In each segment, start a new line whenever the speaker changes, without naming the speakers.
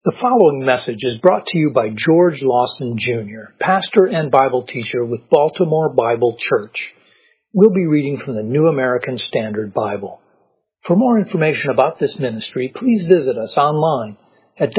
The following message is brought to you by George Lawson Jr., pastor and Bible teacher with Baltimore Bible Church. We'll be reading from the New American Standard Bible. For more information about this ministry, please visit us online at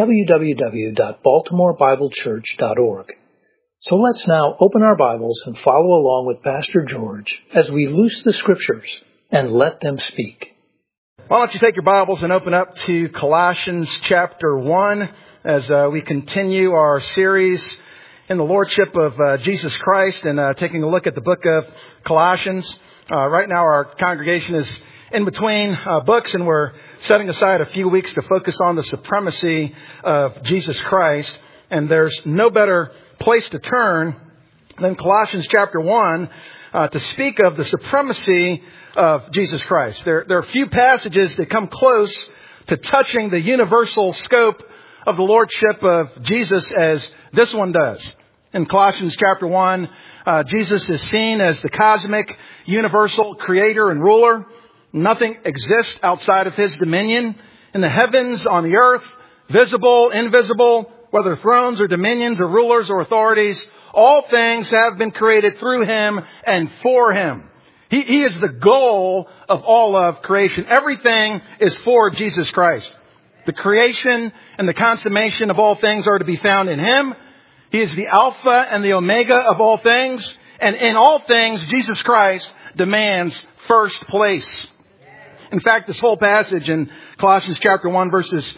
www.baltimorebiblechurch.org. So let's now open our Bibles and follow along with Pastor George as we loose the Scriptures and let them speak.
Why don't you take your Bibles and open up to Colossians chapter 1 as we continue our series in the Lordship of Jesus Christ and taking a look at the book of Colossians. Right now our congregation is in between books and we're setting aside a few weeks to focus on the supremacy of Jesus Christ. And there's no better place to turn than Colossians chapter 1 to speak of the supremacy of Jesus Christ. There are a few passages that come close to touching the universal scope of the Lordship of Jesus as this one does. In Colossians chapter 1, Jesus is seen as the cosmic, universal creator and ruler. Nothing exists outside of His dominion. In the heavens, on the earth, visible, invisible, whether thrones or dominions or rulers or authorities, all things have been created through Him and for Him. He is the goal of all of creation. Everything is for Jesus Christ. The creation and the consummation of all things are to be found in Him. He is the Alpha and the Omega of all things. And in all things, Jesus Christ demands first place. In fact, this whole passage in Colossians chapter 1, verses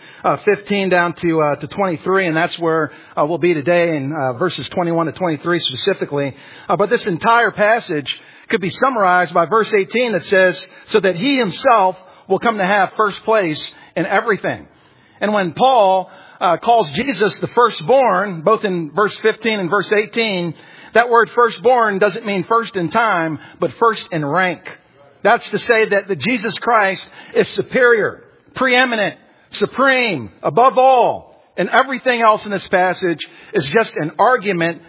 15 down to 23, and that's where we'll be today in verses 21 to 23 specifically. But this entire passage could be summarized by verse 18 that says, so that He Himself will come to have first place in everything. And when Paul calls Jesus the firstborn, both in verse 15 and verse 18, that word firstborn doesn't mean first in time, but first in rank. That's to say that Jesus Christ is superior, preeminent, supreme, above all. And everything else in this passage is just an argument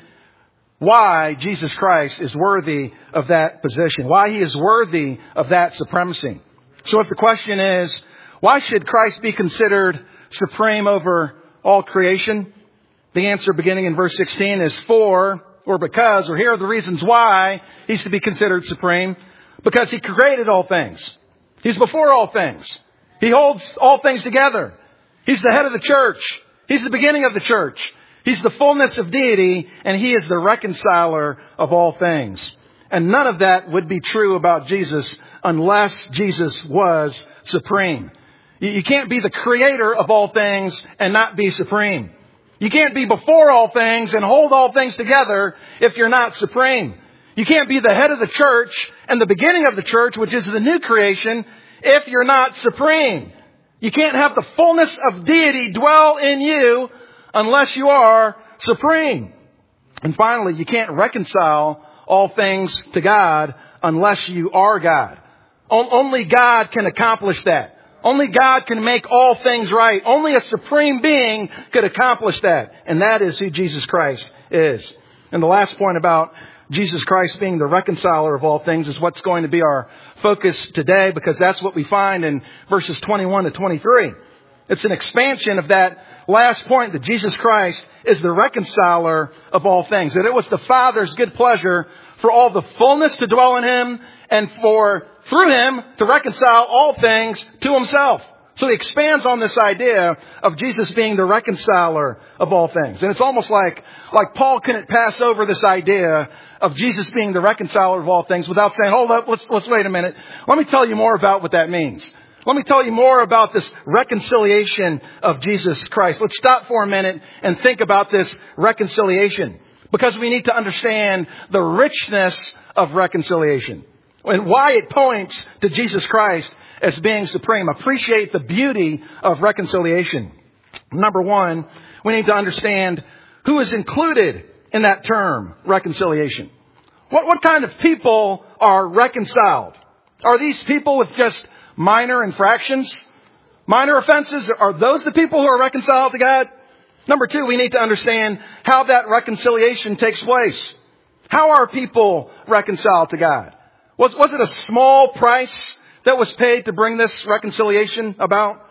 why Jesus Christ is worthy of that position, why He is worthy of that supremacy. So if the question is, why should Christ be considered supreme over all creation? The answer beginning in verse 16 is for, or because, or here are the reasons why He's to be considered supreme. Because He created all things. He's before all things. He holds all things together. He's the head of the church. He's the beginning of the church. He's the fullness of deity, and He is the reconciler of all things. And none of that would be true about Jesus unless Jesus was supreme. You can't be the creator of all things and not be supreme. You can't be before all things and hold all things together if you're not supreme. You can't be the head of the church and the beginning of the church, which is the new creation, if you're not supreme. You can't have the fullness of deity dwell in you unless you are supreme. And finally, you can't reconcile all things to God unless you are God. Only God can accomplish that. Only God can make all things right. Only a supreme being could accomplish that. And that is who Jesus Christ is. And the last point about Jesus Christ being the reconciler of all things is what's going to be our focus today, because that's what we find in verses 21 to 23. It's an expansion of that last point, that Jesus Christ is the reconciler of all things. That it was the Father's good pleasure for all the fullness to dwell in Him and for, through Him, to reconcile all things to Himself. So He expands on this idea of Jesus being the reconciler of all things. And it's almost like Paul couldn't pass over this idea of Jesus being the reconciler of all things without saying, hold up, let's wait a minute. Let me tell you more about what that means. Let me tell you more about this reconciliation of Jesus Christ. Let's stop for a minute and think about this reconciliation, because we need to understand the richness of reconciliation and why it points to Jesus Christ as being supreme. Appreciate the beauty of reconciliation. Number one, we need to understand who is included in that term, reconciliation. What kind of people are reconciled? Are these people with just minor infractions? Minor offenses? Are those the people who are reconciled to God? Number two, we need to understand how that reconciliation takes place. How are people reconciled to God? Was it a small price that was paid to bring this reconciliation about?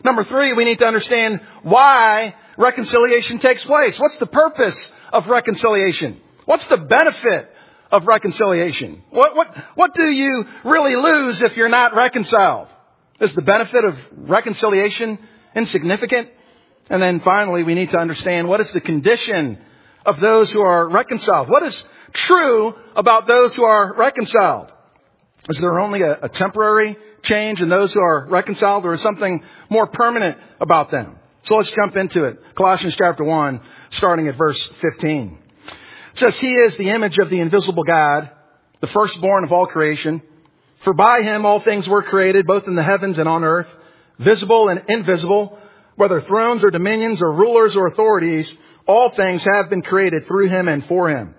Number three, we need to understand why reconciliation takes place. What's the purpose of reconciliation? What's the benefit of reconciliation? What do you really lose if you're not reconciled? Is the benefit of reconciliation insignificant? And then finally, we need to understand what is the condition of those who are reconciled. What is true about those who are reconciled? Is there only a temporary change in those who are reconciled, or is something more permanent about them? So let's jump into it. Colossians chapter 1, starting at verse 15. It says, He is the image of the invisible God, the firstborn of all creation. For by Him all things were created, both in the heavens and on earth, visible and invisible, whether thrones or dominions or rulers or authorities, all things have been created through Him and for Him.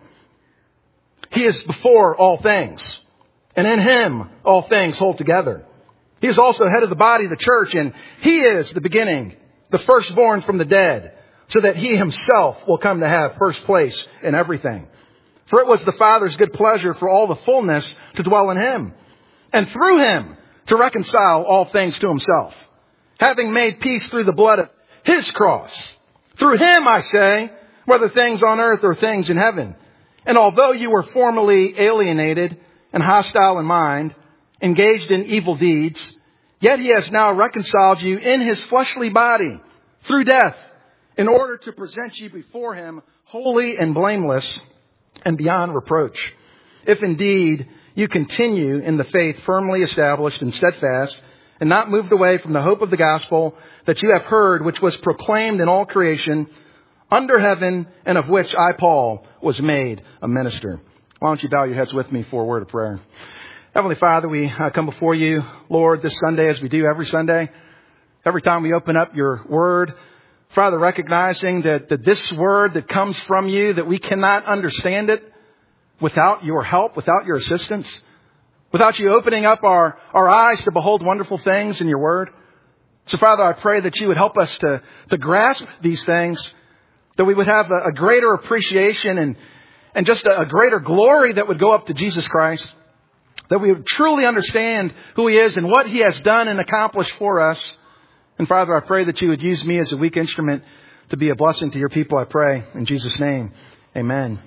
He is before all things, and in Him all things hold together. He is also head of the body, the church, and He is the beginning, the firstborn from the dead, so that He Himself will come to have first place in everything. For it was the Father's good pleasure for all the fullness to dwell in Him, and through Him to reconcile all things to Himself, having made peace through the blood of His cross. Through Him, I say, whether things on earth or things in heaven. And although you were formerly alienated and hostile in mind, engaged in evil deeds, yet He has now reconciled you in His fleshly body through death, in order to present you before Him holy and blameless and beyond reproach. If indeed you continue in the faith firmly established and steadfast, and not moved away from the hope of the gospel that you have heard, which was proclaimed in all creation under heaven, and of which I, Paul, was made a minister. Why don't you bow your heads with me for a word of prayer? Heavenly Father, we come before you, Lord, this Sunday as we do every Sunday. Every time we open up your word, Father, recognizing that this word that comes from you, that we cannot understand it without your help, without your assistance, without you opening up our eyes to behold wonderful things in your word. So, Father, I pray that you would help us to grasp these things, that we would have a greater appreciation and just a greater glory that would go up to Jesus Christ, that we would truly understand who He is and what He has done and accomplished for us. And Father, I pray that you would use me as a weak instrument to be a blessing to your people, I pray. In Jesus' name, amen.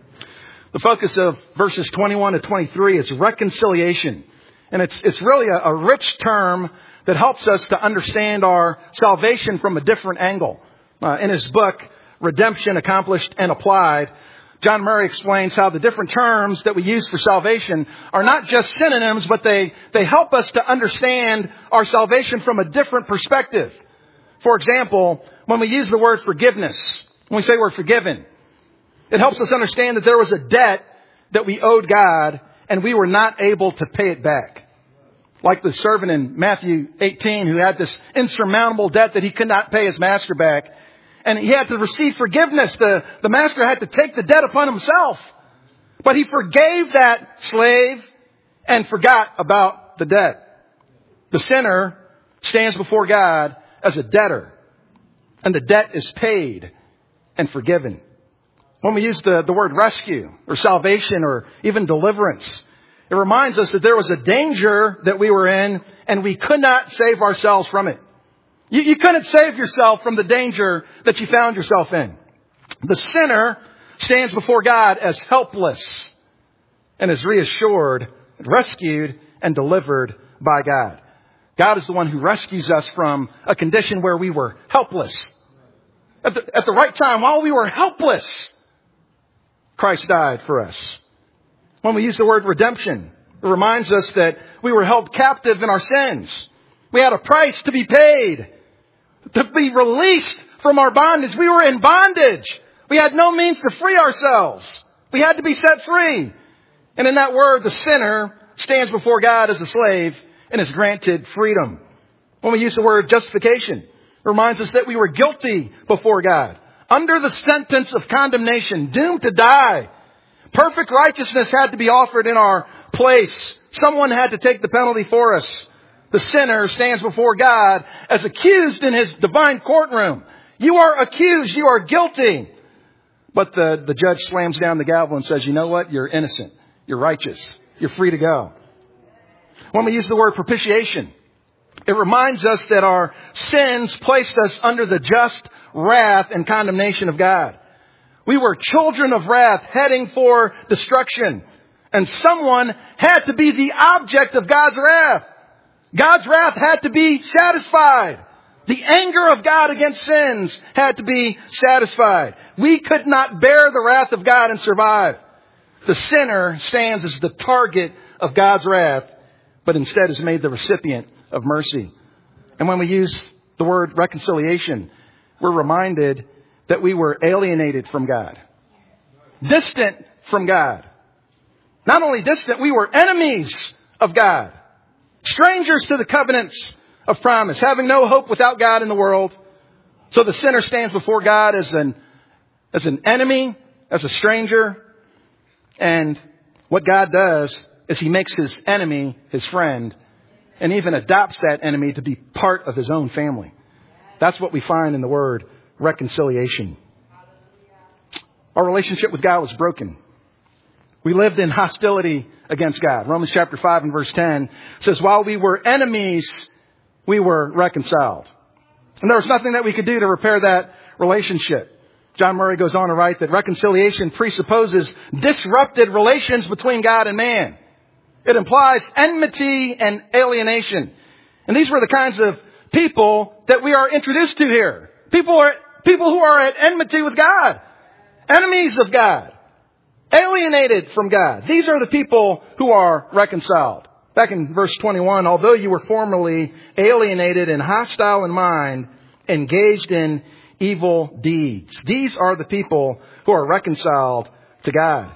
The focus of verses 21 to 23 is reconciliation. And it's really a rich term that helps us to understand our salvation from a different angle. In his book, Redemption Accomplished and Applied, John Murray explains how the different terms that we use for salvation are not just synonyms, but they help us to understand our salvation from a different perspective. For example, when we use the word forgiveness, when we say we're forgiven, it helps us understand that there was a debt that we owed God and we were not able to pay it back. Like the servant in Matthew 18 who had this insurmountable debt that he could not pay his master back. And he had to receive forgiveness. The master had to take the debt upon himself. But he forgave that slave and forgot about the debt. The sinner stands before God as a debtor. And the debt is paid and forgiven. When we use the word rescue or salvation or even deliverance, it reminds us that there was a danger that we were in and we could not save ourselves from it. You couldn't save yourself from the danger that you found yourself in. The sinner stands before God as helpless and is reassured, rescued, and delivered by God. God is the one who rescues us from a condition where we were helpless. At the right time, while we were helpless, Christ died for us. When we use the word redemption, it reminds us that we were held captive in our sins. We had a price to be paid, to be released from our bondage. We were in bondage. We had no means to free ourselves. We had to be set free. And in that word, the sinner stands before God as a slave and is granted freedom. When we use the word justification, it reminds us that we were guilty before God, under the sentence of condemnation, doomed to die. Perfect righteousness had to be offered in our place. Someone had to take the penalty for us. The sinner stands before God as accused in His divine courtroom. You are accused. You are guilty. But the judge slams down the gavel and says, you know what? You're innocent. You're righteous. You're free to go. When we use the word propitiation, It reminds us that our sins placed us under the just wrath and condemnation of God. We were children of wrath heading for destruction. And someone had to be the object of God's wrath. God's wrath had to be satisfied. The anger of God against sins had to be satisfied. We could not bear the wrath of God and survive. The sinner stands as the target of God's wrath, but instead is made the recipient of mercy. And when we use the word reconciliation, we're reminded that we were alienated from God. Distant from God. Not only distant, we were enemies of God. Strangers to the covenants of promise, having no hope without God in the world. So the sinner stands before God as an enemy, as a stranger. And what God does is He makes His enemy His friend, and even adopts that enemy to be part of His own family. That's what we find in the word reconciliation. Our relationship with God was broken. We lived in hostility against God. Romans chapter 5 and verse 10 says, while we were enemies, we were reconciled. And there was nothing that we could do to repair that relationship. John Murray goes on to write that reconciliation presupposes disrupted relations between God and man. It implies enmity and alienation. And these were the kinds of people that we are introduced to here. People who are at enmity with God. Enemies of God. Alienated from God. These are the people who are reconciled. Back in verse 21, although you were formerly alienated and hostile in mind, engaged in evil deeds. These are the people who are reconciled to God.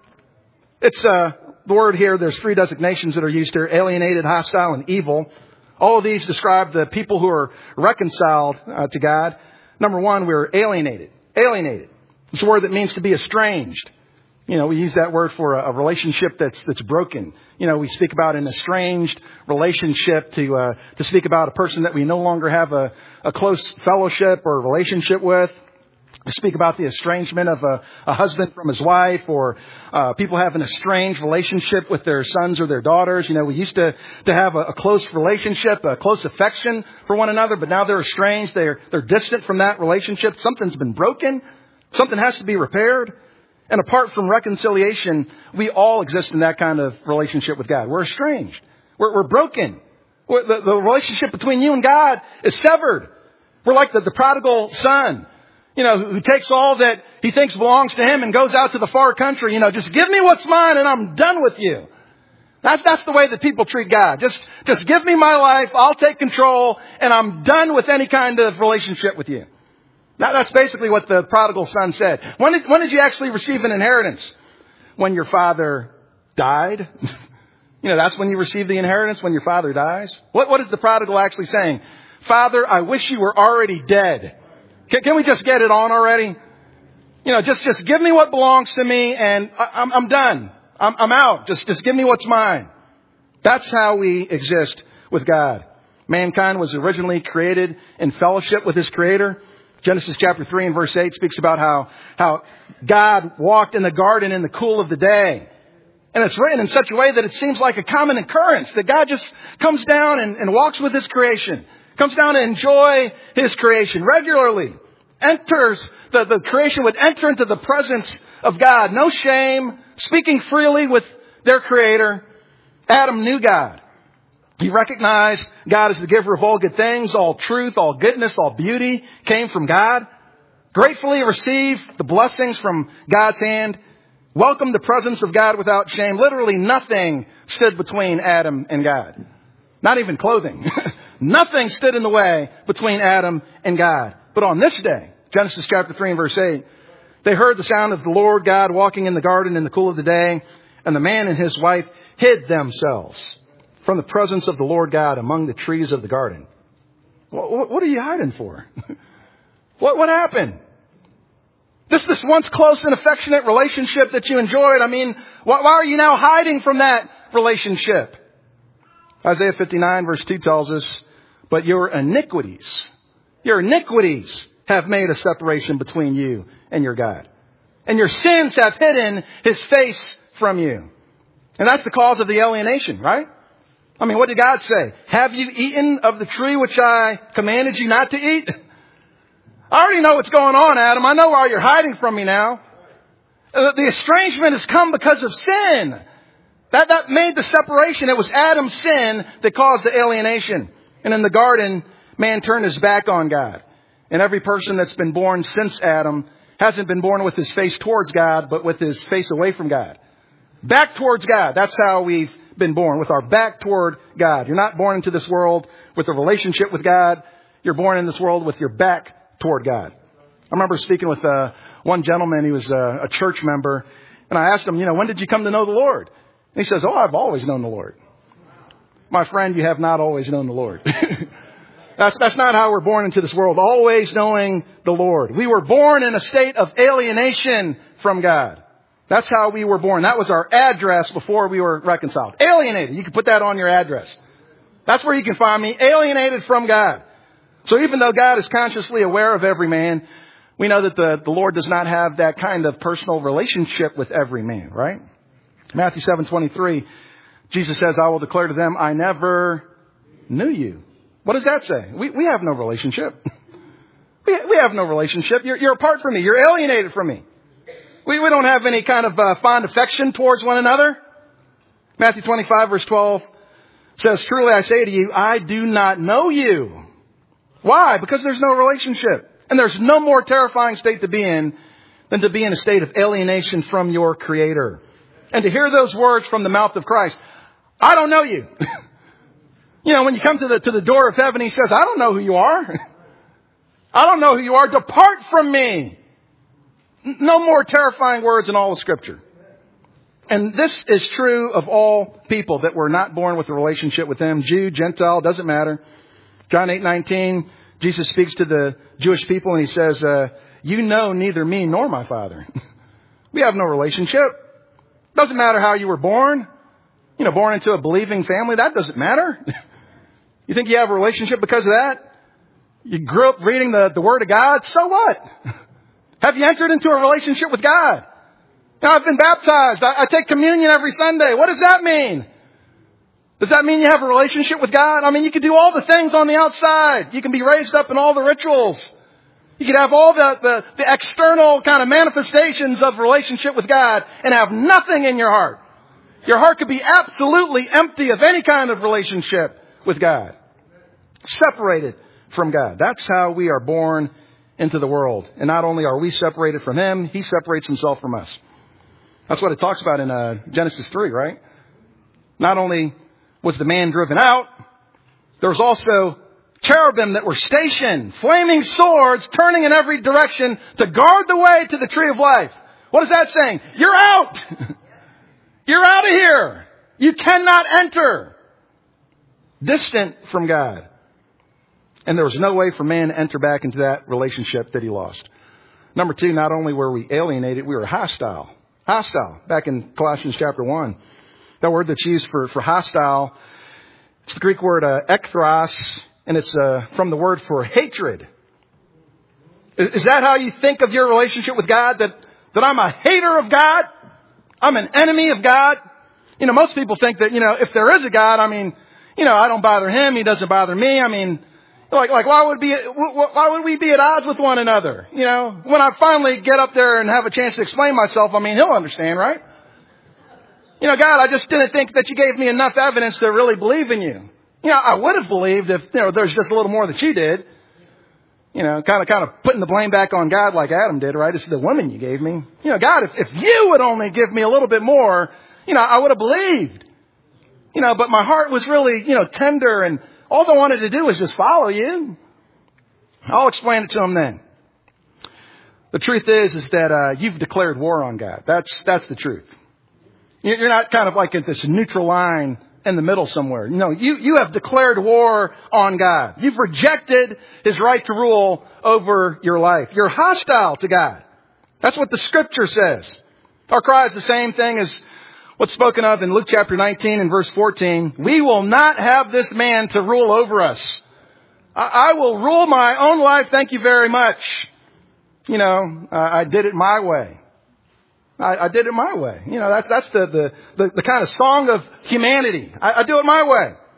It's the word here, there's three designations that are used here: alienated, hostile, and evil. All of these describe the people who are reconciled to God. Number one, we're alienated. Alienated. It's a word that means to be estranged. You know, we use that word for a relationship that's broken. You know, we speak about an estranged relationship to speak about a person that we no longer have a close fellowship or relationship with. We speak about the estrangement of a husband from his wife, or people have an estranged relationship with their sons or their daughters. You know, we used to have a close relationship, a close affection for one another, but now they're estranged. They're distant from that relationship. Something's been broken. Something has to be repaired. And apart from reconciliation, we all exist in that kind of relationship with God. We're estranged. We're broken. The relationship between you and God is severed. We're like the prodigal son, you know, who takes all that he thinks belongs to him and goes out to the far country. You know, just give me what's mine and I'm done with you. That's the way that people treat God. Just give me my life. I'll take control and I'm done with any kind of relationship with you. That's basically what the prodigal son said. When did you actually receive an inheritance? When your father died? You know, that's when you receive the inheritance, when your father dies. What is the prodigal actually saying? Father, I wish you were already dead. Can we just get it on already? You know, just give me what belongs to me and I'm done. I'm out. Just give me what's mine. That's how we exist with God. Mankind was originally created in fellowship with His Creator. Genesis chapter 3 and verse 8 speaks about how God walked in the garden in the cool of the day. And it's written in such a way that it seems like a common occurrence, that God just comes down and walks with His creation. Comes down to enjoy His creation regularly. The creation would enter into the presence of God. No shame, speaking freely with their Creator. Adam knew God. He recognized God as the giver of all good things. All truth, all goodness, all beauty came from God. Gratefully received the blessings from God's hand. Welcomed the presence of God without shame. Literally nothing stood between Adam and God. Not even clothing. Nothing stood in the way between Adam and God. But on this day, Genesis chapter 3 and verse 8, they heard the sound of the Lord God walking in the garden in the cool of the day, and the man and his wife hid themselves from the presence of the Lord God among the trees of the garden. What are you hiding for? What happened? This once close and affectionate relationship that you enjoyed, I mean, why are you now hiding from that relationship? Isaiah 59 verse 2 tells us, but your iniquities have made a separation between you and your God. And your sins have hidden His face from you. And that's the cause of the alienation, right? I mean, what did God say? Have you eaten of the tree which I commanded you not to eat? I already know what's going on, Adam. I know why you're hiding from me now. The estrangement has come because of sin. That made the separation. It was Adam's sin that caused the alienation. And in the garden, man turned his back on God. And every person that's been born since Adam hasn't been born with his face towards God, but with his face away from God. Back towards God. That's how we've been born, with our back toward God. You're not born into this world with a relationship with God. You're born in this world with your back toward God. I remember speaking with one gentleman. He was a church member. And I asked him, when did you come to know the Lord? And he says, I've always known the Lord. My friend, you have not always known the Lord. That's not how we're born into this world, always knowing the Lord. We were born in a state of alienation from God. That's how we were born. That was our address before we were reconciled. Alienated. You can put that on your address. That's where you can find me, alienated from God. So even though God is consciously aware of every man, we know that the Lord does not have that kind of personal relationship with every man, right? Matthew 7:23, Jesus says, I will declare to them, I never knew you. What does that say? We have no relationship. We have no relationship. You're apart from me. You're alienated from me. We don't have any kind of fond affection towards one another. Matthew 25 verse 12 says, truly I say to you, I do not know you. Why? Because there's no relationship. And there's no more terrifying state to be in than to be in a state of alienation from your Creator. And to hear those words from the mouth of Christ, I don't know you. When you come to the door of heaven, He says, I don't know who you are. I don't know who you are. Depart from me. No more terrifying words in all of Scripture. And this is true of all people that were not born with a relationship with Him. Jew, Gentile, doesn't matter. John 8:19, Jesus speaks to the Jewish people and He says, you know neither me nor my Father. We have no relationship. Doesn't matter how you were born. Born into a believing family, that doesn't matter. You think you have a relationship because of that? You grew up reading the Word of God, so what? Have you entered into a relationship with God? I've been baptized. I take communion every Sunday. What does that mean? Does that mean you have a relationship with God? I mean, you can do all the things on the outside. You can be raised up in all the rituals. You can have all the external kind of manifestations of relationship with God and have nothing in your heart. Your heart could be absolutely empty of any kind of relationship with God. Separated from God. That's how we are born into the world. And not only are we separated from Him, He separates Himself from us. That's what it talks about in Genesis 3, right? Not only was the man driven out, there was also cherubim that were stationed, flaming swords, turning in every direction to guard the way to the tree of life. What is that saying? You're out! You're out of here! You cannot enter! Distant from God. And there was no way for man to enter back into that relationship that he lost. Number 2, not only were we alienated, we were hostile. Hostile. Back in Colossians chapter 1. That word that's used for hostile, it's the Greek word ekthros, and it's from the word for hatred. Is that how you think of your relationship with God? That I'm a hater of God? I'm an enemy of God? Most people think that, if there is a God, I don't bother Him, He doesn't bother me. Like why would we be at odds with one another? When I finally get up there and have a chance to explain myself, He'll understand, right? God, I just didn't think that you gave me enough evidence to really believe in you. I would have believed if, there's just a little more that you did. Kind of putting the blame back on God like Adam did, right? It's the woman you gave me. God, if you would only give me a little bit more, I would have believed. But my heart was really, tender, and all I wanted to do was just follow you. I'll explain it to him then. The truth is that you've declared war on God. That's the truth. You're not kind of like at this neutral line in the middle somewhere. No, you have declared war on God. You've rejected His right to rule over your life. You're hostile to God. That's what the Scripture says. Our cry is the same thing as what's spoken of in Luke chapter 19 and verse 14. We will not have this man to rule over us. I will rule my own life. Thank you very much. I did it my way. I did it my way. That's the kind of song of humanity. I do it my way.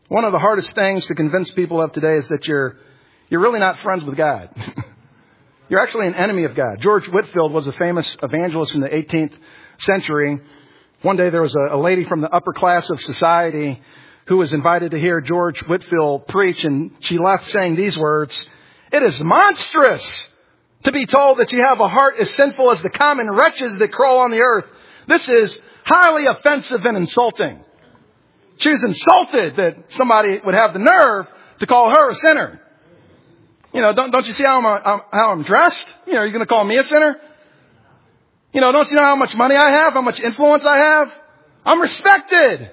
One of the hardest things to convince people of today is that you're really not friends with God. You're actually an enemy of God. George Whitefield was a famous evangelist in the 18th century. One day there was a lady from the upper class of society who was invited to hear George Whitefield preach, and she left saying these words, "It is monstrous to be told that you have a heart as sinful as the common wretches that crawl on the earth. This is highly offensive and insulting." She was insulted that somebody would have the nerve to call her a sinner. Don't you see how I'm dressed? Are you going to call me a sinner? Don't you know how much money I have? How much influence I have? I'm respected.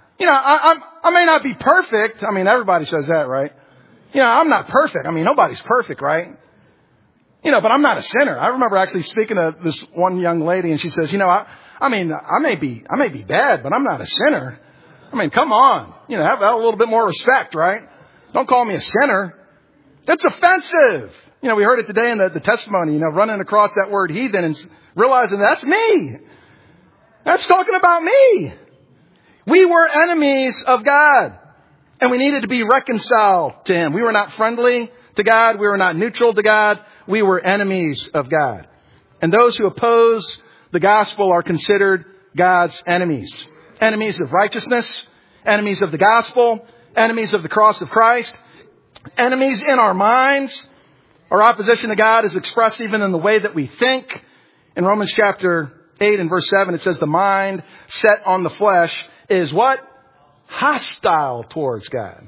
I may not be perfect. Everybody says that, right? I'm not perfect. Nobody's perfect, right? But I'm not a sinner. I remember actually speaking to this one young lady, and she says, I may be bad, but I'm not a sinner. Come on. Have a little bit more respect, right? Don't call me a sinner. That's offensive. We heard it today in the testimony, running across that word heathen and realizing that's me. That's talking about me. We were enemies of God, and we needed to be reconciled to Him. We were not friendly to God. We were not neutral to God. We were enemies of God. And those who oppose the gospel are considered God's enemies. Enemies of righteousness, enemies of the gospel, enemies of the cross of Christ, enemies in our minds. Our opposition to God is expressed even in the way that we think. In Romans chapter 8 and verse 7, it says the mind set on the flesh is what? Hostile towards God.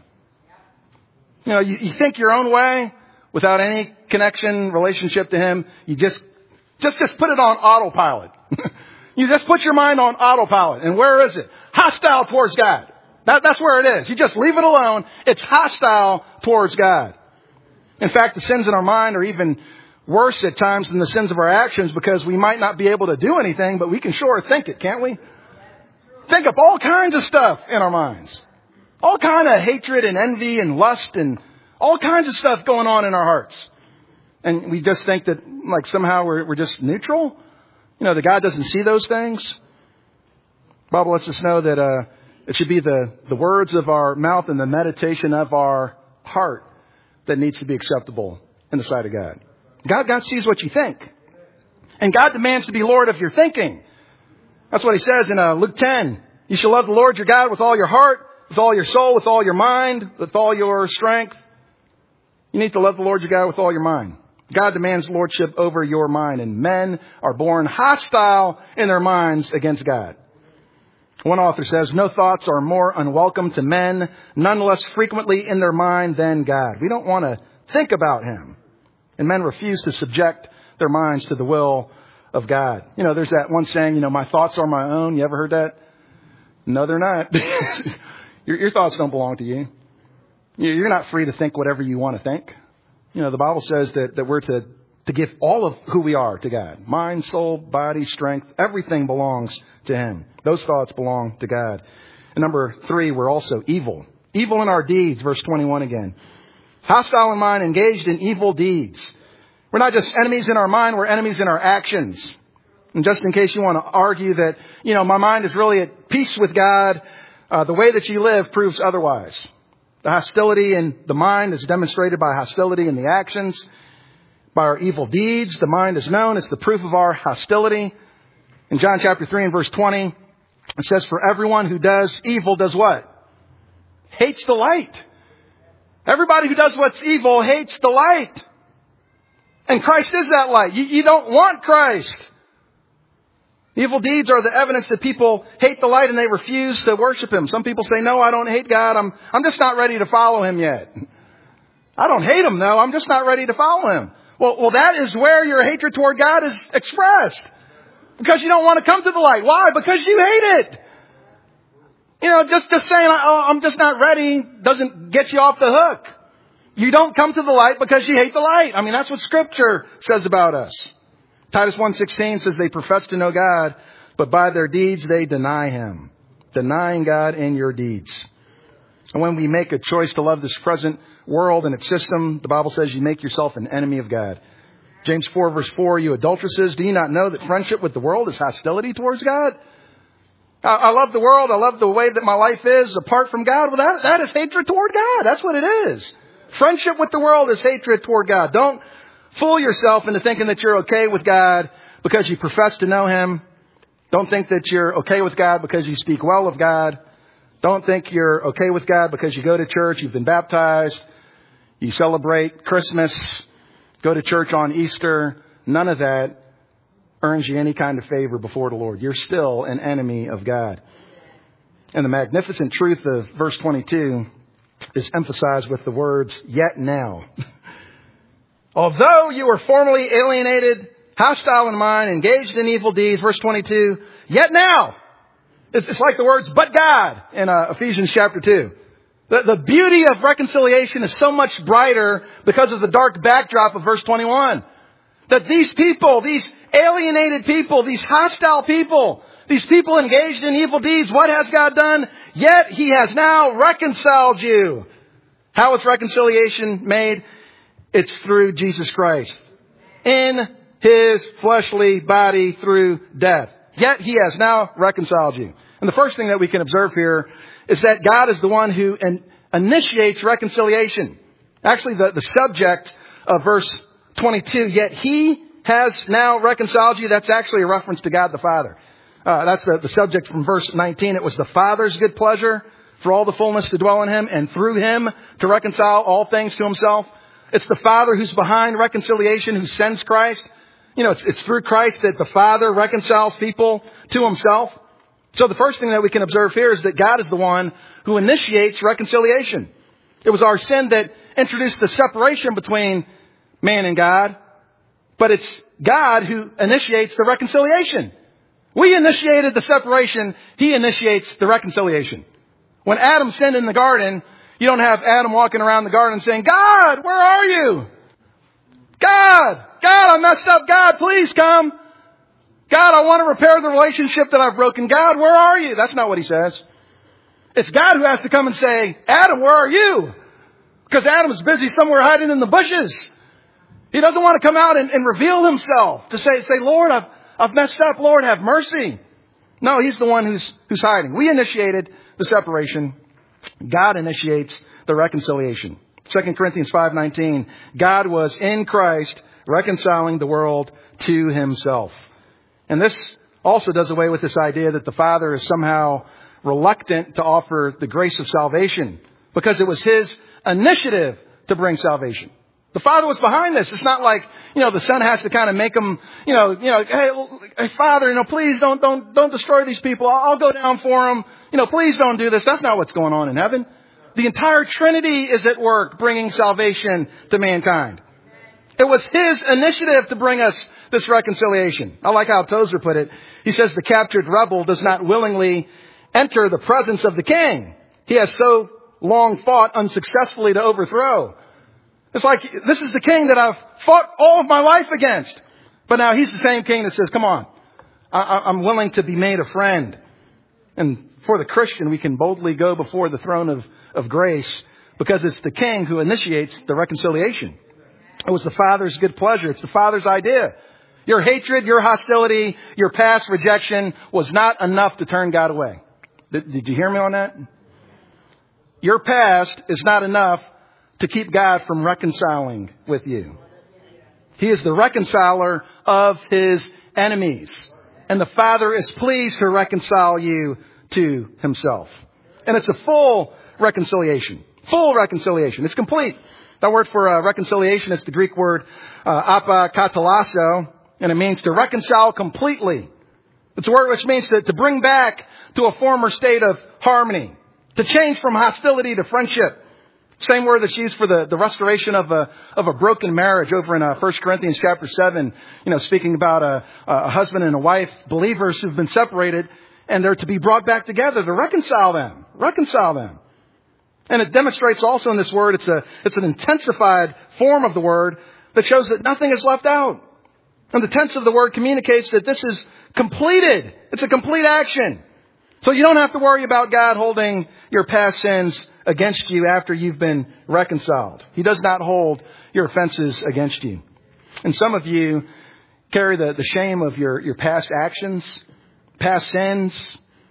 You think your own way without any connection, relationship to Him. You just put it on autopilot. You just put your mind on autopilot. And where is it? Hostile towards God. That's where it is. You just leave it alone. It's hostile towards God. In fact, the sins in our mind are even worse at times than the sins of our actions, because we might not be able to do anything, but we can sure think it, can't we? Think up all kinds of stuff in our minds. All kind of hatred and envy and lust and all kinds of stuff going on in our hearts. And we just think that somehow we're just neutral. That God doesn't see those things. The Bible lets us know that it should be the words of our mouth and the meditation of our heart that needs to be acceptable in the sight of God. God sees what you think. And God demands to be Lord of your thinking. That's what He says in Luke 10. You shall love the Lord your God with all your heart, with all your soul, with all your mind, with all your strength. You need to love the Lord your God with all your mind. God demands lordship over your mind, and men are born hostile in their minds against God. One author says, no thoughts are more unwelcome to men, none less frequently in their mind than God. We don't want to think about Him. And men refuse to subject their minds to the will of God. There's that one saying, my thoughts are my own. You ever heard that? No, they're not. Your thoughts don't belong to you. You're not free to think whatever you want to think. The Bible says that we're to give all of who we are to God. Mind, soul, body, strength, everything belongs to Him. Those thoughts belong to God. And number 3, we're also evil. Evil in our deeds, verse 21 again. Hostile in mind, engaged in evil deeds. We're not just enemies in our mind, we're enemies in our actions. And just in case you want to argue that, my mind is really at peace with God, the way that you live proves otherwise. The hostility in the mind is demonstrated by hostility in the actions, by our evil deeds. The mind is known. It's the proof of our hostility. In John chapter 3 and verse 20, it says, for everyone who does evil does what? Hates the light. Everybody who does what's evil hates the light. And Christ is that light. You don't want Christ. Evil deeds are the evidence that people hate the light and they refuse to worship Him. Some people say, no, I don't hate God. I'm just not ready to follow Him yet. I don't hate Him, though. I'm just not ready to follow Him. Well, that is where your hatred toward God is expressed. Because you don't want to come to the light. Why? Because you hate it. Just saying, I'm just not ready doesn't get you off the hook. You don't come to the light because you hate the light. That's what Scripture says about us. Titus 1:16 says they profess to know God, but by their deeds they deny Him. Denying God in your deeds. And when we make a choice to love this present world and its system, the Bible says you make yourself an enemy of God. James 4 verse 4, you adulteresses, do you not know that friendship with the world is hostility towards God? I love the world. I love the way that my life is apart from God. Well, that is hatred toward God. That's what it is. Friendship with the world is hatred toward God. Don't fool yourself into thinking that you're okay with God because you profess to know Him. Don't think that you're okay with God because you speak well of God. Don't think you're okay with God because you go to church, you've been baptized, you celebrate Christmas, go to church on Easter. None of that earns you any kind of favor before the Lord. You're still an enemy of God. And the magnificent truth of verse 22 is emphasized with the words, yet now. Although you were formerly alienated, hostile in mind, engaged in evil deeds, verse 22, yet now. It's like the words, but God, in Ephesians chapter 2. The beauty of reconciliation is so much brighter because of the dark backdrop of verse 21. That these people, these alienated people, these hostile people, these people engaged in evil deeds, what has God done? Yet He has now reconciled you. How is reconciliation made? It's through Jesus Christ. In His fleshly body through death. Yet He has now reconciled you. And the first thing that we can observe here is that God is the one who initiates reconciliation. Actually, the subject of verse 22, yet He has now reconciled you. That's actually a reference to God the Father. That's the subject from verse 19. It was the Father's good pleasure for all the fullness to dwell in Him and through Him to reconcile all things to Himself. It's the Father who's behind reconciliation, who sends Christ. You know, it's through Christ that the Father reconciles people to Himself. So the first thing that we can observe here is that God is the one who initiates reconciliation. It was our sin that introduced the separation between man and God, but it's God who initiates the reconciliation. We initiated the separation. He initiates the reconciliation. When Adam sinned in the garden, you don't have Adam walking around the garden saying, God, where are you? God, I messed up. God, please come. God, I want to repair the relationship that I've broken. God, where are you? That's not what He says. It's God who has to come and say, Adam, where are you? Because Adam is busy somewhere hiding in the bushes. He doesn't want to come out and reveal Himself to say, Lord, I've messed up. Lord, have mercy. No, He's the one who's hiding. We initiated the separation. God initiates the reconciliation. 2 Corinthians 5:19, God was in Christ reconciling the world to Himself. And this also does away with this idea that the Father is somehow reluctant to offer the grace of salvation because it was His initiative to bring salvation. The Father was behind this. It's not like, the Son has to kind of make Him, hey, Father, please don't destroy these people. I'll go down for them. Please don't do this. That's not what's going on in heaven. The entire Trinity is at work bringing salvation to mankind. It was His initiative to bring us this reconciliation. I like how Tozer put it. He says the captured rebel does not willingly enter the presence of the king he has so long fought unsuccessfully to overthrow. It's like, this is the king that I've fought all of my life against. But now He's the same king that says, come on, I'm willing to be made a friend. And for the Christian, we can boldly go before the throne of grace because it's the king who initiates the reconciliation. It was the Father's good pleasure. It's the Father's idea. Your hatred, your hostility, your past rejection was not enough to turn God away. Did you hear me on that? Your past is not enough to keep God from reconciling with you. He is the reconciler of His enemies. And the Father is pleased to reconcile you to Himself. And it's a full reconciliation. Full reconciliation. It's complete. That word for reconciliation, it's the Greek word apokatallasso, and it means to reconcile completely. It's a word which means to bring back to a former state of harmony, to change from hostility to friendship. Same word that's used for the restoration of a broken marriage over in 1 Corinthians chapter 7, speaking about a husband and a wife, believers who've been separated, and they're to be brought back together to reconcile them. Reconcile them. And it demonstrates also in this word, it's an intensified form of the word that shows that nothing is left out. And the tense of the word communicates that this is completed. It's a complete action. So you don't have to worry about God holding your past sins against you after you've been reconciled. He does not hold your offenses against you. And some of you carry the shame of your past actions, past sins.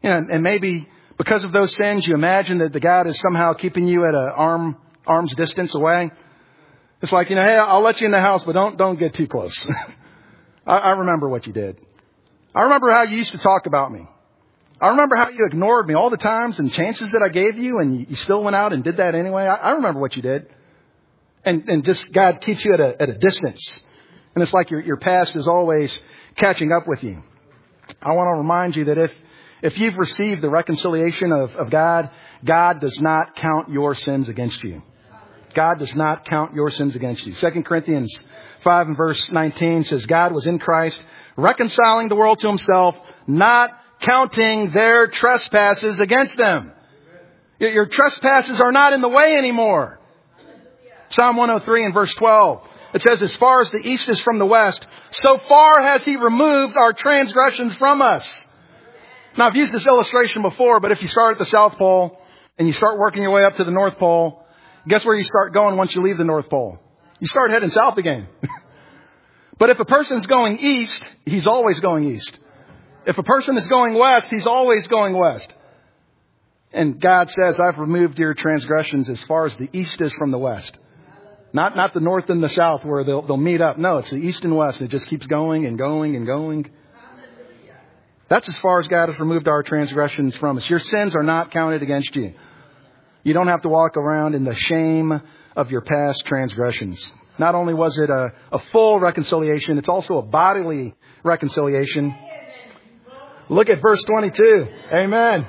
And maybe because of those sins, you imagine that the God is somehow keeping you at an arm's distance away. It's like, hey, I'll let you in the house, but don't get too close. I remember what you did. I remember how you used to talk about me. I remember how you ignored me all the times and chances that I gave you, and you still went out and did that anyway. I remember what you did. And just God keeps you at a distance. And it's like your past is always catching up with you. I want to remind you that if you've received the reconciliation of God, God does not count your sins against you. God does not count your sins against you. 2 Corinthians 5 and verse 19 says, God was in Christ, reconciling the world to himself, not counting their trespasses against them. Your trespasses are not in the way anymore. Psalm 103 and verse 12. It says, as far as the east is from the west, so far has he removed our transgressions from us. Now, I've used this illustration before, but if you start at the South Pole and you start working your way up to the North Pole, guess where you start going once you leave the North Pole? You start heading south again. But if a person's going east, he's always going east. If a person is going west, he's always going west. And God says, I've removed your transgressions as far as the east is from the west. Not the north and the south where they'll meet up. No, it's the east and west. It just keeps going and going and going. That's as far as God has removed our transgressions from us. Your sins are not counted against you. You don't have to walk around in the shame of your past transgressions. Not only was it a full reconciliation, it's also a bodily reconciliation. Look at verse 22. Amen.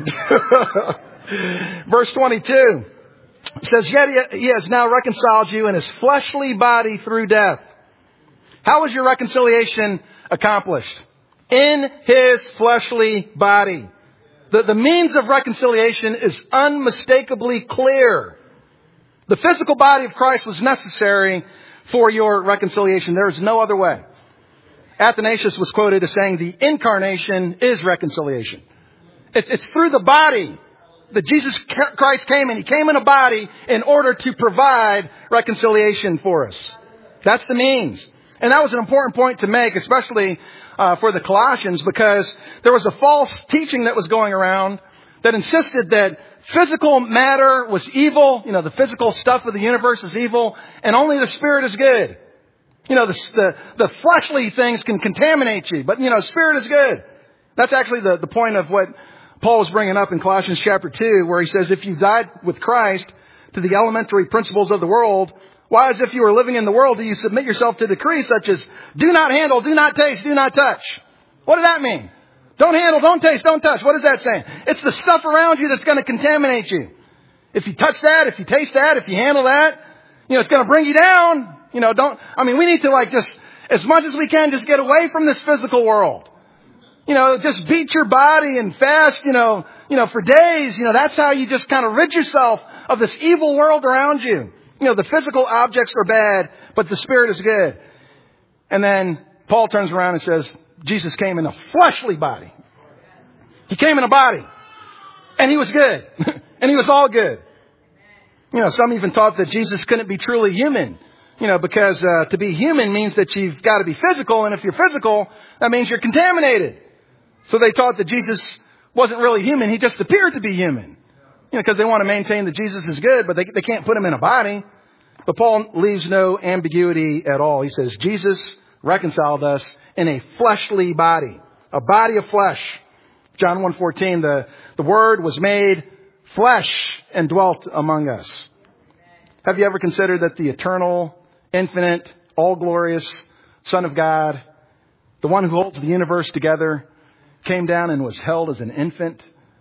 Verse 22 says, yet he has now reconciled you in his fleshly body through death. How was your reconciliation accomplished? In his fleshly body. The means of reconciliation is unmistakably clear. The physical body of Christ was necessary for your reconciliation. There is no other way. Athanasius was quoted as saying the incarnation is reconciliation. It's through the body that Jesus Christ came, and he came in a body in order to provide reconciliation for us. That's the means. And that was an important point to make, especially for the Colossians, because there was a false teaching that was going around that insisted that physical matter was evil. The physical stuff of the universe is evil, and only the spirit is good. The fleshly things can contaminate you, but, spirit is good. That's actually the point of what Paul was bringing up in Colossians chapter 2, where he says, if you died with Christ to the elementary principles of the world, why, as if you were living in the world, do you submit yourself to decrees such as do not handle, do not taste, do not touch? What does that mean? Don't handle, don't taste, don't touch. What is that saying? It's the stuff around you that's going to contaminate you. If you touch that, if you taste that, if you handle that, it's going to bring you down. We need to just, as much as we can, just get away from this physical world. Just beat your body and fast, for days. That's how you just kind of rid yourself of this evil world around you. The physical objects are bad, but the spirit is good. And then Paul turns around and says, Jesus came in a fleshly body. He came in a body. And he was good. And he was all good. Some even thought that Jesus couldn't be truly human. Because to be human means that you've got to be physical. And if you're physical, that means you're contaminated. So they thought that Jesus wasn't really human. He just appeared to be human. Because they want to maintain that Jesus is good, but they can't put him in a body. But Paul leaves no ambiguity at all. He says, Jesus reconciled us in a fleshly body, a body of flesh. John 1:14, the Word was made flesh and dwelt among us. Have you ever considered that the eternal, infinite, all-glorious Son of God, the one who holds the universe together, came down and was held as an infant?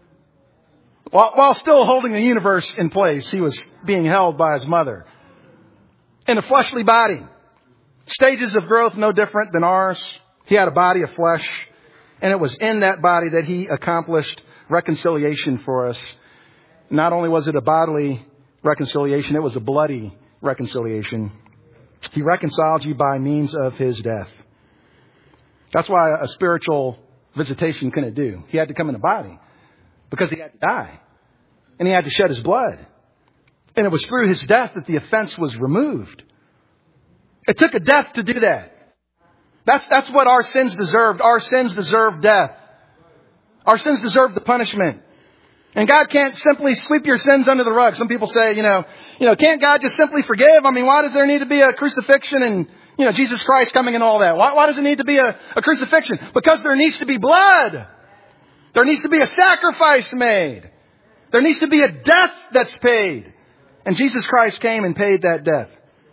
While still holding the universe in place, he was being held by his mother in a fleshly body. Stages of growth no different than ours. He had a body of flesh, and it was in that body that he accomplished reconciliation for us. Not only was it a bodily reconciliation, it was a bloody reconciliation. He reconciled you by means of his death. That's why a spiritual visitation couldn't do. He had to come in a body. Because he had to die. And he had to shed his blood. And it was through his death that the offense was removed. It took a death to do that. That's what our sins deserved. Our sins deserved death. Our sins deserve the punishment. And God can't simply sweep your sins under the rug. Some people say, can't God just simply forgive? I mean, why does there need to be a crucifixion and, Jesus Christ coming and all that? Why does it need to be a crucifixion? Because there needs to be blood. There needs to be a sacrifice made. There needs to be a death that's paid. And Jesus Christ came and paid that death.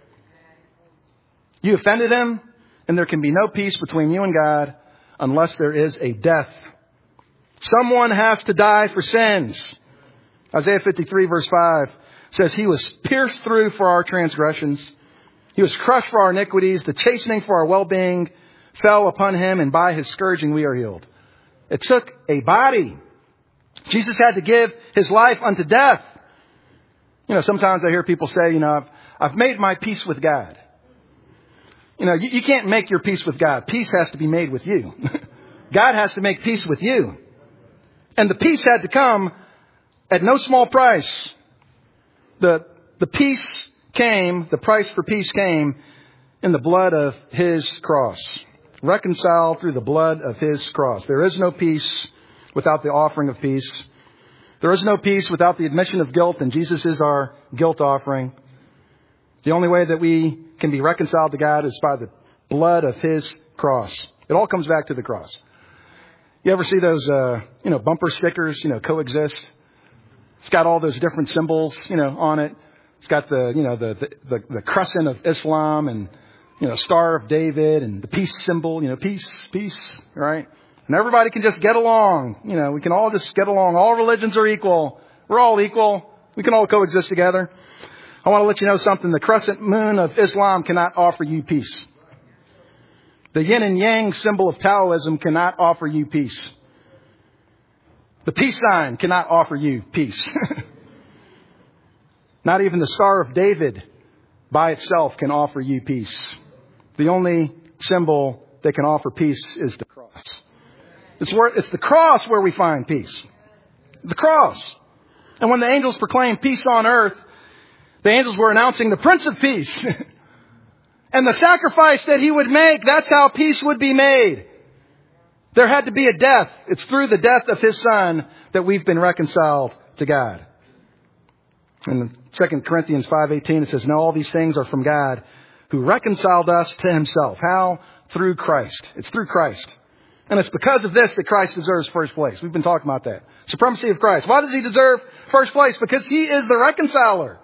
You offended Him, and there can be no peace between you and God unless there is a death. Someone has to die for sins. Isaiah 53 verse 5 says, He was pierced through for our transgressions. He was crushed for our iniquities. The chastening for our well-being fell upon Him, and by His scourging we are healed. It took a body. Jesus had to give His life unto death. Sometimes I hear people say, I've made my peace with God. You can't make your peace with God. Peace has to be made with you. God has to make peace with you. And the peace had to come at no small price. The peace came, the price for peace came in the blood of His cross. Reconciled through the blood of His cross. There is no peace without the offering of peace. There is no peace without the admission of guilt, and Jesus is our guilt offering. The only way that we can be reconciled to God is by the blood of His cross. It all comes back to the cross. You ever see those, bumper stickers, coexist? It's got all those different symbols, on it. It's got the crescent of Islam and, Star of David and the peace symbol, peace, right? And everybody can just get along. We can all just get along. All religions are equal. We're all equal. We can all coexist together. I want to let you know something. The crescent moon of Islam cannot offer you peace. The yin and yang symbol of Taoism cannot offer you peace. The peace sign cannot offer you peace. Not even the Star of David by itself can offer you peace. The only symbol that can offer peace is the cross. It's the cross where we find peace. The cross. And when the angels proclaimed peace on earth, the angels were announcing the Prince of Peace. And the sacrifice that He would make, that's how peace would be made. There had to be a death. It's through the death of His Son that we've been reconciled to God. In 2 Corinthians 5:18 it says, Now all these things are from God, who reconciled us to Himself. How? Through Christ. It's through Christ. And it's because of this that Christ deserves first place. We've been talking about that. Supremacy of Christ. Why does He deserve first place? Because He is the reconciler.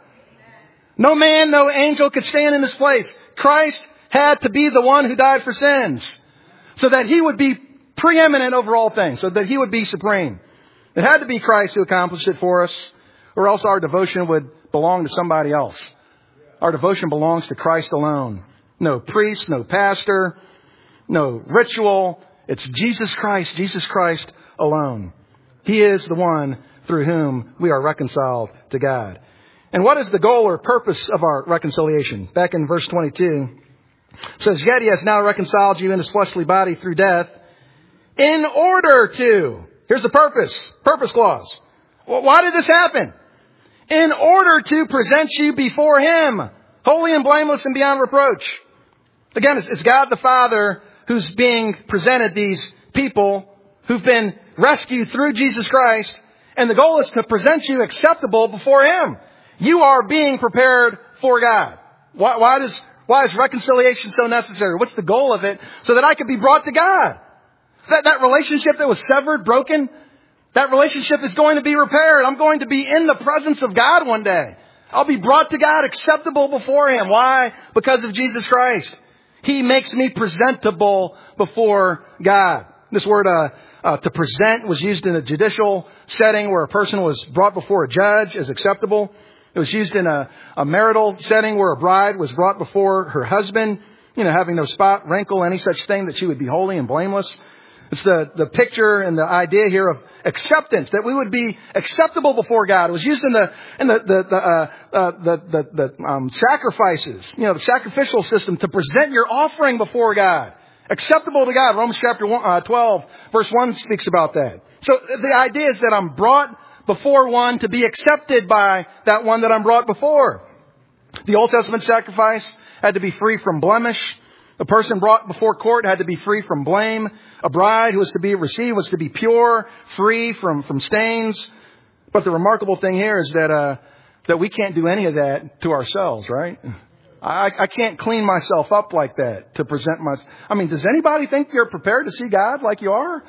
No man, no angel could stand in His place. Christ had to be the one who died for sins so that He would be preeminent over all things, so that He would be supreme. It had to be Christ who accomplished it for us, or else our devotion would belong to somebody else. Our devotion belongs to Christ alone. No priest, no pastor, no ritual. It's Jesus Christ alone. He is the one through whom we are reconciled to God. And what is the goal or purpose of our reconciliation? Back in verse 22, it says, Yet He has now reconciled you in His fleshly body through death, in order to, here's the purpose clause. Well, why did this happen? In order to present you before Him, holy and blameless and beyond reproach. Again, it's God the Father who's being presented these people who've been rescued through Jesus Christ. And the goal is to present you acceptable before Him. You are being prepared for God. Why is reconciliation so necessary? What's the goal of it? So that I could be brought to God. That relationship that was severed, broken, that relationship is going to be repaired. I'm going to be in the presence of God one day. I'll be brought to God acceptable before Him. Why? Because of Jesus Christ. He makes me presentable before God. This word to present was used in a judicial setting where a person was brought before a judge as acceptable. It was used in a marital setting where a bride was brought before her husband, having no spot, wrinkle, any such thing, that she would be holy and blameless. It's the picture and the idea here of acceptance, that we would be acceptable before God. It was used in the sacrifices, the sacrificial system, to present your offering before God, acceptable to God. Romans chapter 12, verse 1 speaks about that. So the idea is that I'm brought before one to be accepted by that one that I'm brought before. The Old Testament sacrifice had to be free from blemish. The person brought before court had to be free from blame. A bride who was to be received was to be pure, free from stains. But the remarkable thing here is that we can't do any of that to ourselves, right? I can't clean myself up like that to present does anybody think you're prepared to see God like you are?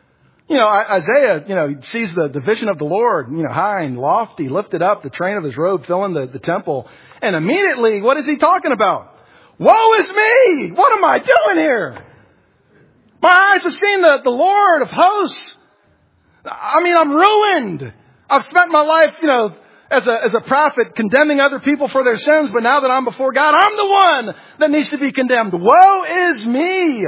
Isaiah, sees the vision of the Lord, high and lofty, lifted up, the train of his robe filling the temple. And immediately, what is he talking about? Woe is me! What am I doing here? My eyes have seen the Lord of hosts. I'm ruined. I've spent my life, as a prophet condemning other people for their sins, but now that I'm before God, I'm the one that needs to be condemned. Woe is me!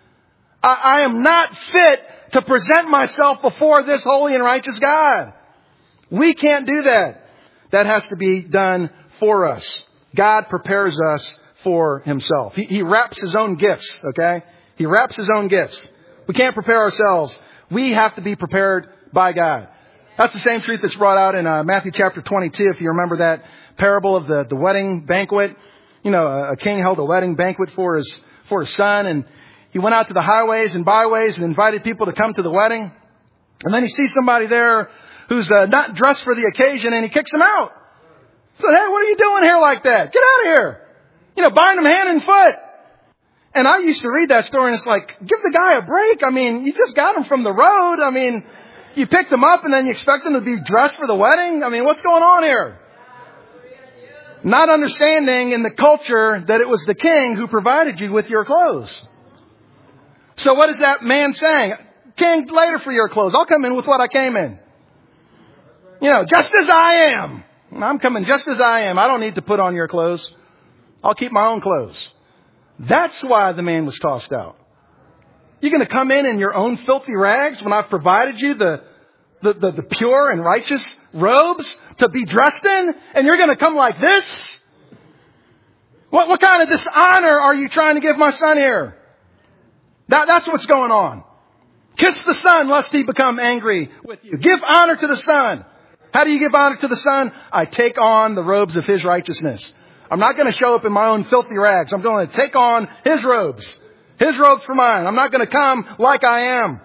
I am not fit to present myself before this holy and righteous God. We can't do that. That has to be done for us. God prepares us for Himself. He wraps His own gifts, okay? He wraps His own gifts. We can't prepare ourselves. We have to be prepared by God. That's the same truth that's brought out in Matthew chapter 22, if you remember that parable of the wedding banquet. A king held a wedding banquet for his son, and he went out to the highways and byways and invited people to come to the wedding. And then he sees somebody there who's not dressed for the occasion, and he kicks him out. So, hey, what are you doing here like that? Get out of here. Bind him hand and foot. And I used to read that story, and it's like, give the guy a break. You just got him from the road. You picked him up and then you expect him to be dressed for the wedding? What's going on here? Not understanding in the culture that it was the king who provided you with your clothes. So what is that man saying? King, later for your clothes. I'll come in with what I came in. Just as I am. I'm coming just as I am. I don't need to put on your clothes. I'll keep my own clothes. That's why the man was tossed out. You're going to come in your own filthy rags when I've provided you the pure and righteous robes to be dressed in, and you're going to come like this? What kind of dishonor are you trying to give my son here? That's what's going on. Kiss the Son lest He become angry with you. Give honor to the Son. How do you give honor to the Son? I take on the robes of His righteousness. I'm not going to show up in my own filthy rags. I'm going to take on His robes. His robes for mine. I'm not going to come like I am.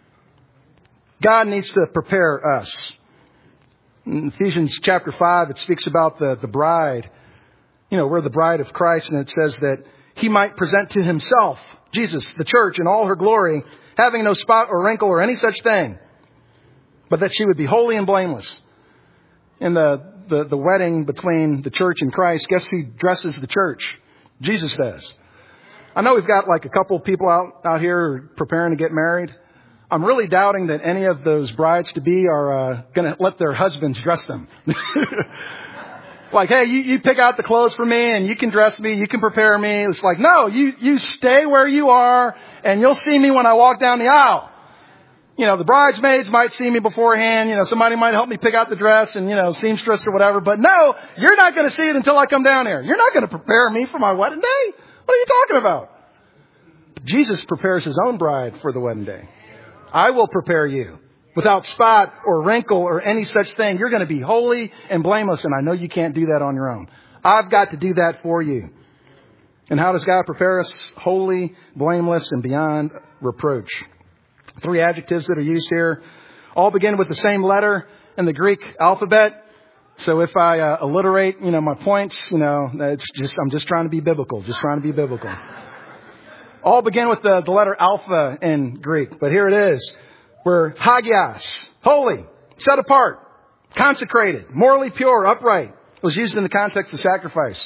God needs to prepare us. In Ephesians chapter 5, it speaks about the bride. We're the bride of Christ, and it says that He might present to Himself, Jesus, the church in all her glory, having no spot or wrinkle or any such thing, but that she would be holy and blameless. In the wedding between the church and Christ, guess who dresses the church? Jesus does. I know we've got like a couple of people out here preparing to get married. I'm really doubting that any of those brides-to-be are going to let their husbands dress them. Like, hey, you pick out the clothes for me and you can dress me, you can prepare me. It's like, no, you stay where you are and you'll see me when I walk down the aisle. The bridesmaids might see me beforehand. Somebody might help me pick out the dress and, seamstress or whatever. But no, you're not going to see it until I come down here. You're not going to prepare me for my wedding day. What are you talking about? Jesus prepares His own bride for the wedding day. I will prepare you without spot or wrinkle or any such thing. You're going to be holy and blameless, and I know you can't do that on your own. I've got to do that for you. And how does God prepare us? Holy, blameless, and beyond reproach. 3 adjectives that are used here all begin with the same letter in the Greek alphabet. So if I alliterate, my points, I'm just trying to be biblical. Just trying to be biblical. All begin with the letter alpha in Greek. But here it is. We're hagios, holy, set apart, consecrated, morally pure, upright. It was used in the context of sacrifice.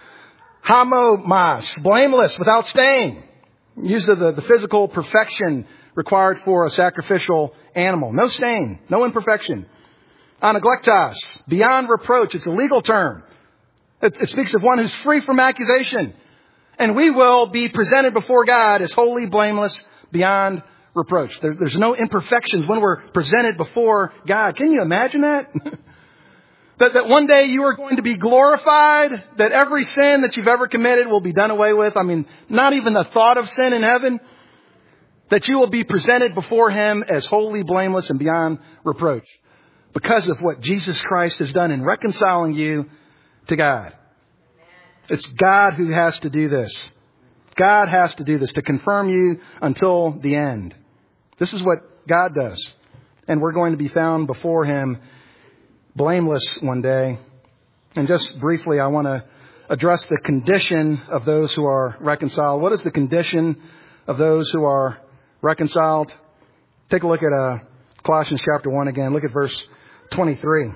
Homos, blameless, without stain. Used of the physical perfection required for a sacrificial animal. No stain, no imperfection. Anaglektos, beyond reproach. It's a legal term. It speaks of one who's free from accusation. And we will be presented before God as holy, blameless, beyond reproach. There's no imperfections when we're presented before God. Can you imagine that? That one day you are going to be glorified, that every sin that you've ever committed will be done away with. Not even the thought of sin in heaven. That you will be presented before Him as holy, blameless, and beyond reproach. Because of what Jesus Christ has done in reconciling you to God. It's God who has to do this. God has to do this to confirm you until the end. This is what God does. And we're going to be found before Him blameless one day. And just briefly, I want to address the condition of those who are reconciled. What is the condition of those who are reconciled? Take a look at Colossians chapter 1 again. Look at verse 23.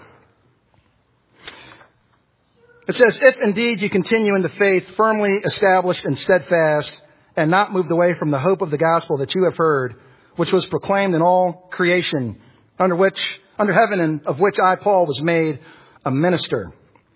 It says, if indeed you continue in the faith, firmly established and steadfast, and not moved away from the hope of the gospel that you have heard, which was proclaimed in all creation, under heaven, and of which I, Paul, was made a minister.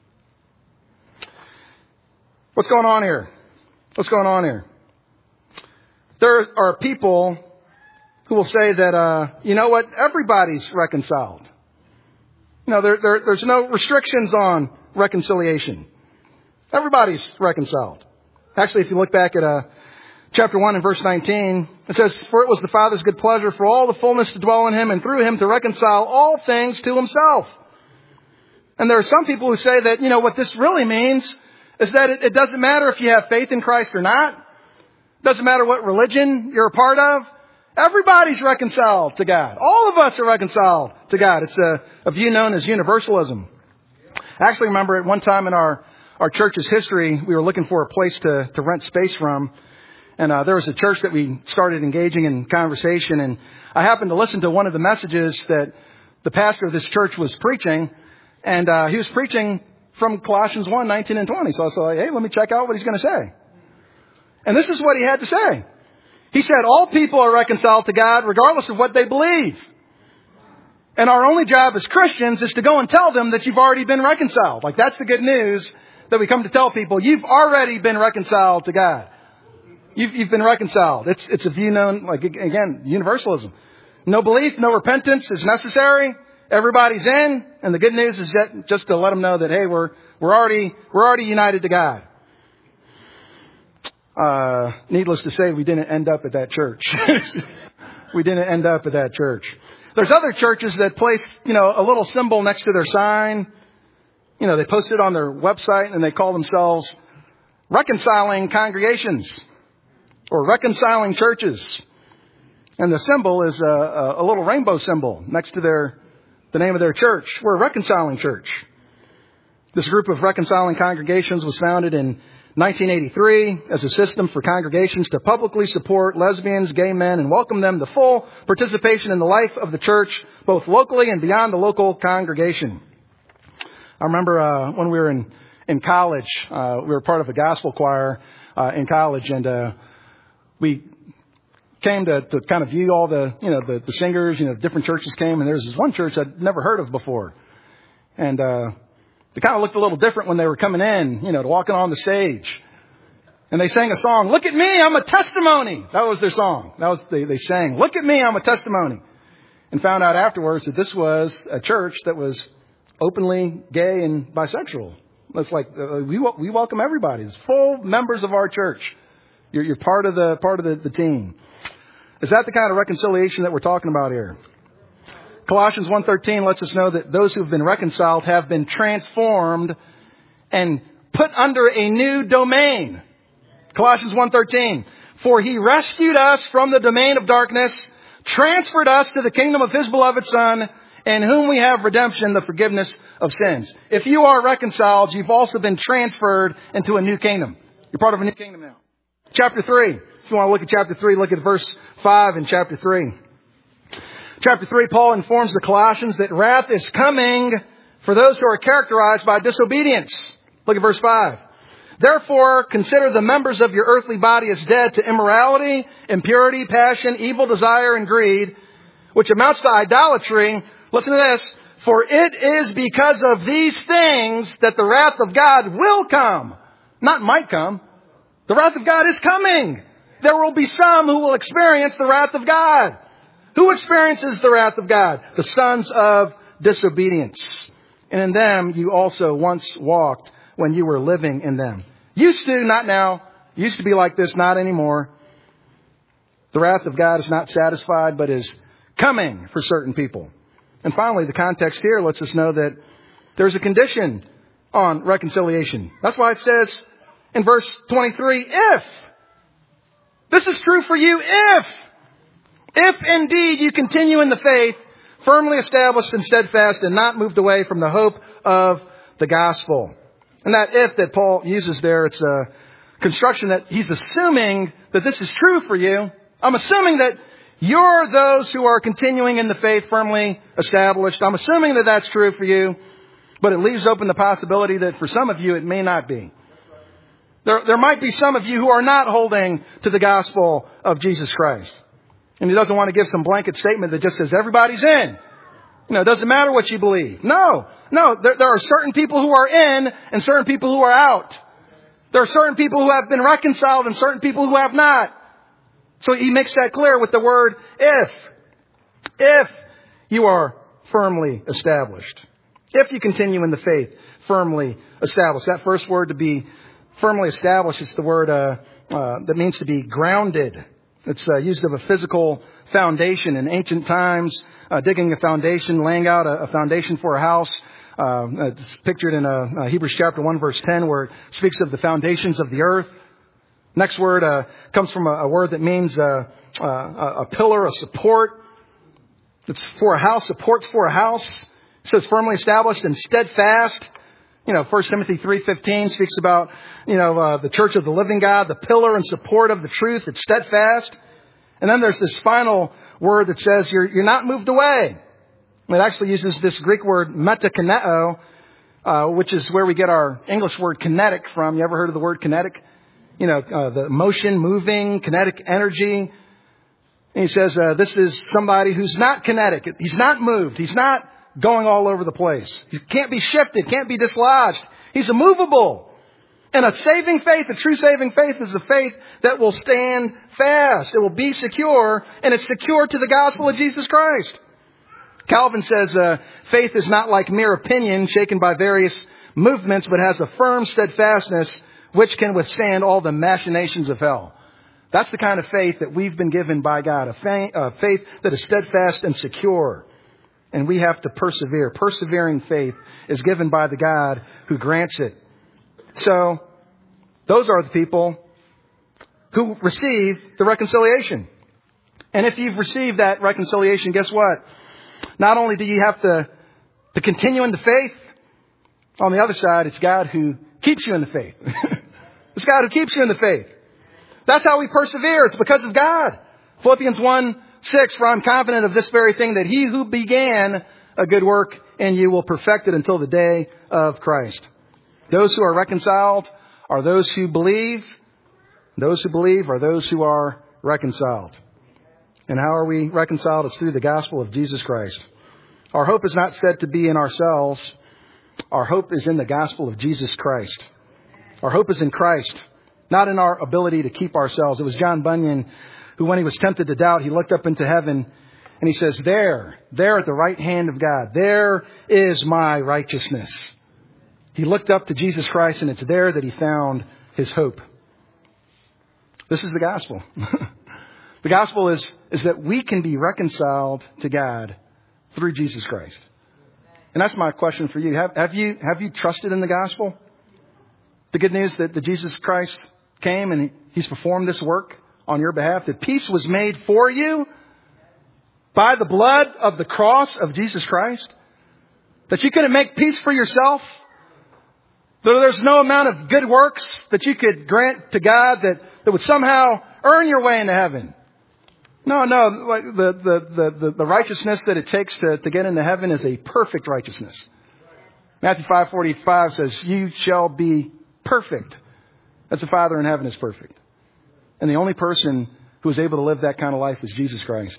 What's going on here? What's going on here? There are people who will say that, you know what, everybody's reconciled. You know, there's no restrictions on reconciliation. Everybody's reconciled. Actually, if you look back at chapter 1 and verse 19, it says, for it was the Father's good pleasure for all the fullness to dwell in Him, and through Him to reconcile all things to Himself. And there are some people who say that, you know, what this really means is that it doesn't matter if you have faith in Christ or not. It doesn't matter what religion you're a part of. Everybody's reconciled to God. All of us are reconciled to God. It's a view known as universalism. I actually remember at one time in our church's history, we were looking for a place to rent space from. And there was a church that we started engaging in conversation. And I happened to listen to one of the messages that the pastor of this church was preaching. And he was preaching from Colossians 1, 19 and 20. So I was like, hey, let me check out what he's going to say. And this is what he had to say. He said, all people are reconciled to God regardless of what they believe. And our only job as Christians is to go and tell them that you've already been reconciled. Like, that's the good news that we come to tell people. You've already been reconciled to God. You've been reconciled. It's a view known, like, again, universalism. No belief, no repentance is necessary. Everybody's in. And the good news is that just to let them know that, hey, we're already united to God. Needless to say, we didn't end up at that church. We didn't end up at that church. There's other churches that place, you know, a little symbol next to their sign. You know, they post it on their website and they call themselves reconciling congregations or reconciling churches. And the symbol is a little rainbow symbol next to the name of their church. We're a reconciling church. This group of reconciling congregations was founded in 1983 as a system for congregations to publicly support lesbians, gay men, and welcome them to full participation in the life of the church, both locally and beyond the local congregation. I remember when we were in college, we were part of a gospel choir in college, and we came to kind of view all the singers. You know, different churches came, and there was this one church I'd never heard of before, and they kind of looked a little different when they were coming in, you know, to walking on the stage. And they sang a song, "Look at me, I'm a testimony." That was their song. They sang, "Look at me, I'm a testimony." And found out afterwards that this was a church that was openly gay and bisexual. It's like we welcome everybody. It's full members of our church. You're part of the team. Is that the kind of reconciliation that we're talking about here? Colossians 1:13 lets us know that those who have been reconciled have been transformed and put under a new domain. Colossians 1:13. For He rescued us from the domain of darkness, transferred us to the kingdom of His beloved Son, in whom we have redemption, the forgiveness of sins. If you are reconciled, you've also been transferred into a new kingdom. You're part of a new kingdom now. Chapter 3. If you want to look at chapter 3, look at verse 5 in chapter 3. Chapter 3, Paul informs the Colossians that wrath is coming for those who are characterized by disobedience. Look at verse 5. Therefore, consider the members of your earthly body as dead to immorality, impurity, passion, evil desire, and greed, which amounts to idolatry. Listen to this. For it is because of these things that the wrath of God will come. Not might come. The wrath of God is coming. There will be some who will experience the wrath of God. Who experiences the wrath of God? The sons of disobedience. And in them you also once walked when you were living in them. Used to, not now. Used to be like this, not anymore. The wrath of God is not satisfied, but is coming for certain people. And finally, the context here lets us know that there's a condition on reconciliation. That's why it says in verse 23, This is true for you if indeed you continue in the faith, firmly established and steadfast and not moved away from the hope of the gospel. And that if that Paul uses there, it's a construction that he's assuming that this is true for you. I'm assuming that you're those who are continuing in the faith, firmly established. I'm assuming that that's true for you, but it leaves open the possibility that for some of you it may not be. There might be some of you who are not holding to the gospel of Jesus Christ. And he doesn't want to give some blanket statement that just says everybody's in. It doesn't matter what you believe. No, there are certain people who are in and certain people who are out. There are certain people who have been reconciled and certain people who have not. So he makes that clear with the word if. If you are firmly established. If you continue in the faith, firmly established. That first word to be firmly established is the word that means to be grounded. It's used of a physical foundation in ancient times, digging a foundation, laying out a foundation for a house. It's pictured in Hebrews chapter 1, verse 10, where it speaks of the foundations of the earth. Next word comes from a word that means a pillar, a support. It's for a house, supports for a house. It says firmly established and steadfast. 1 Timothy 3:15 speaks about, the church of the living God, the pillar and support of the truth. It's steadfast. And then there's this final word that says you're not moved away. It actually uses this Greek word metakineo, which is where we get our English word kinetic from. You ever heard of the word kinetic? The motion, moving, kinetic energy. And he says this is somebody who's not kinetic. He's not moved. He's not going all over the place. He can't be shifted, can't be dislodged. He's immovable. And a saving faith, a true saving faith, is a faith that will stand fast. It will be secure, and it's secure to the gospel of Jesus Christ. Calvin says faith is not like mere opinion shaken by various movements, but has a firm steadfastness which can withstand all the machinations of hell. That's the kind of faith that we've been given by God, a faith that is steadfast and secure. And we have to persevere. Persevering faith is given by the God who grants it. So, those are the people who receive the reconciliation. And if you've received that reconciliation, guess what? Not only do you have to continue in the faith, on the other side, it's God who keeps you in the faith. It's God who keeps you in the faith. That's how we persevere. It's because of God. Philippians 1:6, for I'm confident of this very thing, that he who began a good work in you will perfect it until the day of Christ. Those who are reconciled are those who believe. Those who believe are those who are reconciled. And how are we reconciled? It's through the gospel of Jesus Christ. Our hope is not said to be in ourselves. Our hope is in the gospel of Jesus Christ. Our hope is in Christ, not in our ability to keep ourselves. It was John Bunyan who, when he was tempted to doubt, he looked up into heaven and he says, there at the right hand of God, there is my righteousness. He looked up to Jesus Christ, and it's there that he found his hope. This is the gospel. The gospel is that we can be reconciled to God through Jesus Christ. And that's my question for you. Have you trusted in the gospel? The good news that Jesus Christ came and he's performed this work on your behalf, that peace was made for you by the blood of the cross of Jesus Christ, that you couldn't make peace for yourself. There's no amount of good works that you could grant to God that would somehow earn your way into heaven. No. The righteousness that it takes to get into heaven is a perfect righteousness. Matthew 5:45 says, you shall be perfect as the Father in heaven is perfect. And the only person who is able to live that kind of life is Jesus Christ.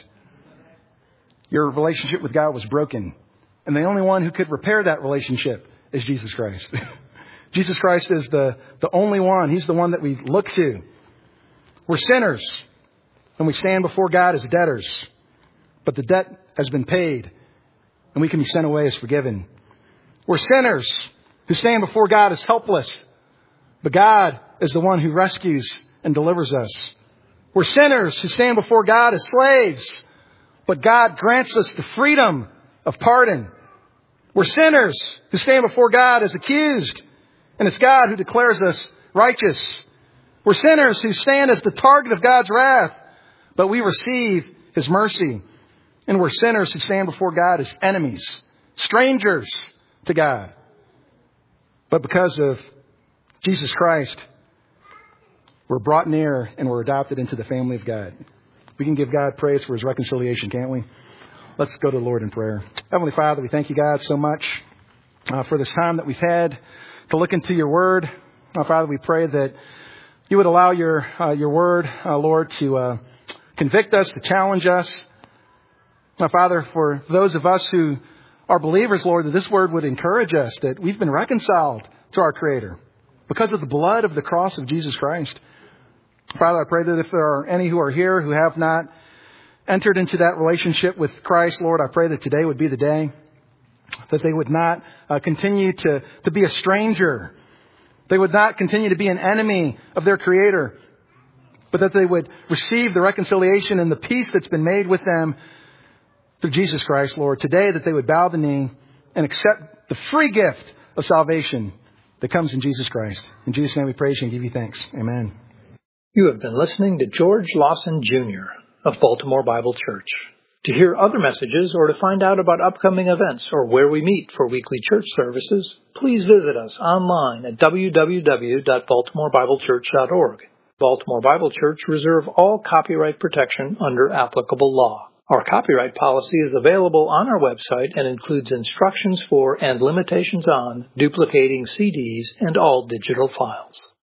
Your relationship with God was broken. And the only one who could repair that relationship is Jesus Christ. Jesus Christ is the only one. He's the one that we look to. We're sinners, and we stand before God as debtors. But the debt has been paid, and we can be sent away as forgiven. We're sinners who stand before God as helpless, but God is the one who rescues and delivers us. We're sinners who stand before God as slaves, but God grants us the freedom of pardon. We're sinners who stand before God as accused, and it's God who declares us righteous. We're sinners who stand as the target of God's wrath, but we receive His mercy. And we're sinners who stand before God as enemies, strangers to God. But because of Jesus Christ, we're brought near and we're adopted into the family of God. We can give God praise for His reconciliation, can't we? Let's go to the Lord in prayer. Heavenly Father, we thank you, God, so much for this time that we've had to look into your word. Father, we pray that you would allow your word, Lord, to convict us, to challenge us. Father, for those of us who are believers, Lord, that this word would encourage us, that we've been reconciled to our Creator because of the blood of the cross of Jesus Christ. Father, I pray that if there are any who are here who have not entered into that relationship with Christ, Lord, I pray that today would be the day, that they would not continue to be a stranger. They would not continue to be an enemy of their Creator, but that they would receive the reconciliation and the peace that's been made with them through Jesus Christ, Lord. Today, that they would bow the knee and accept the free gift of salvation that comes in Jesus Christ. In Jesus' name we praise you and give you thanks. Amen.
You have been listening to George Lawson Jr. of Baltimore Bible Church. To hear other messages or to find out about upcoming events or where we meet for weekly church services, please visit us online at www.baltimorebiblechurch.org. Baltimore Bible Church reserve all copyright protection under applicable law. Our copyright policy is available on our website and includes instructions for and limitations on duplicating CDs and all digital files.